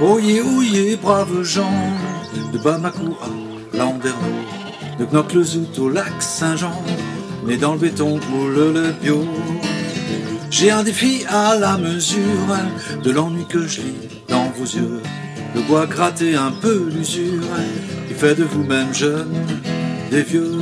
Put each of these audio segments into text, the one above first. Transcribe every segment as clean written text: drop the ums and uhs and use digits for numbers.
Oyez, braves gens, de Bamako à Landerneau, de Knokke-le-Zout au lac Saint-Jean, né dans le béton ou le lait bio. J'ai un défi à la mesure de l'ennui que je lis dans vos yeux, de quoi gratter un peu l'usure qui fait de vous-même jeunes des vieux.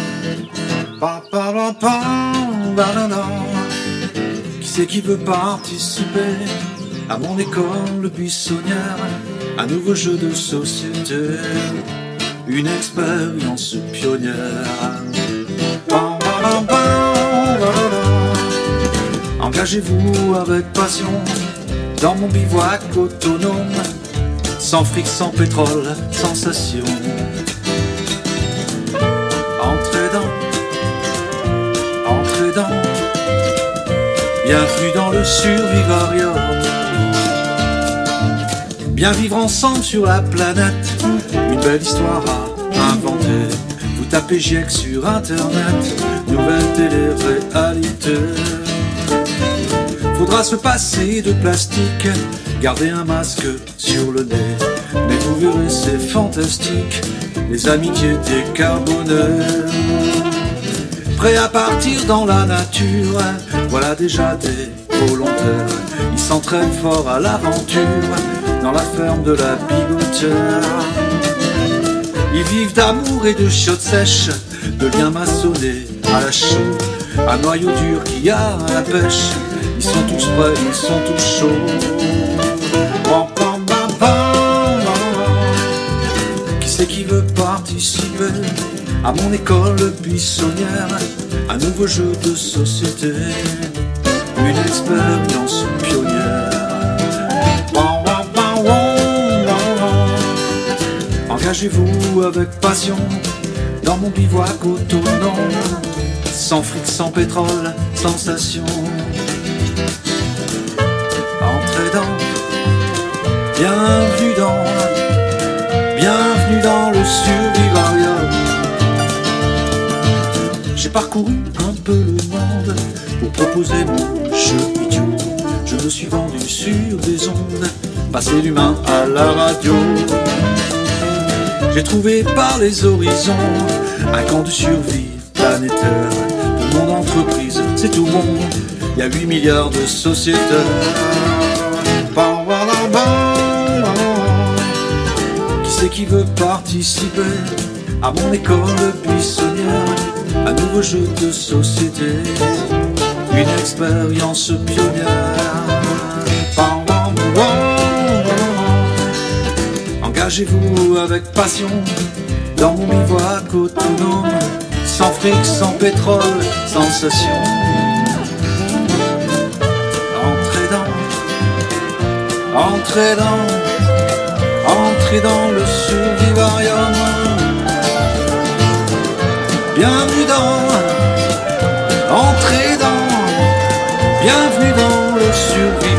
Qui c'est qui veut participer à mon école buissonnière, un nouveau jeu de société, une expérience pionnière. Engagez-vous avec passion dans mon bivouac autonome, sans fric, sans pétrole, sensation. Entrez dans, bienvenue dans le survivarium. Bien vivre ensemble sur la planète, une belle histoire à inventer. Vous tapez GIEC sur internet, nouvelle télé-réalité. Faudra se passer de plastique, garder un masque sur le nez. Mais vous verrez, c'est fantastique, les amitiés décarbonées. Prêts à partir dans la nature, voilà déjà des volontaires. Ils s'entraînent fort à l'aventure, dans la ferme de la bigotière. Ils vivent d'amour et de chiottes sèches, de liens maçonnés à la chaux, un noyau dur qui a à la pêche. Ils sont tous prêts, ils sont tous chauds. Qui c'est qui veut participer à mon école buissonnière, un nouveau jeu de société, une expérience pionnière. Engagez-vous avec passion dans mon bivouac autonome, sans fric, sans pétrole, sensation. Entrez dans, bienvenue dans le survivarium. J'ai parcouru un peu le monde pour proposer mon jeu idiot. Je me suis vendu sur des ondes, passé d'humain à la radio. J'ai trouvé par les horizons un camp de survie planétaire. De mon entreprise, c'est tout bon, il y a 8 milliards de sociétaires. Qui c'est qui veut participer à mon école buissonnière, un nouveau jeu de société, une expérience pionnière. Engagez-vous avec passion dans mon bivouac autonome, sans fric, sans pétrole, sensation. Entrez dans le survivarium. Bienvenue dans, entrez dans, bienvenue dans le survivarium.